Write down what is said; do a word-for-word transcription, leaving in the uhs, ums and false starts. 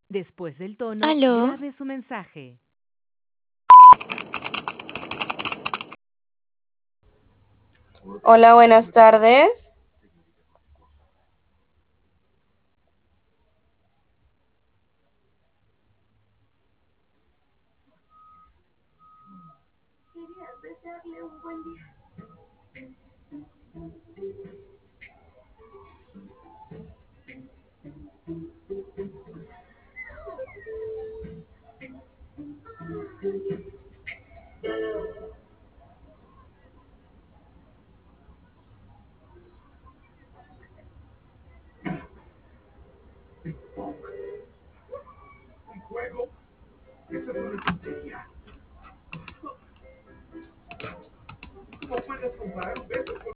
Después del tono, ¿Aló? grabe su mensaje. Hola, buenas tardes. ¿Querías desearle un buen día? ¿Un juego? Esa es una tontería. ¿Cómo puedes comparar un beso con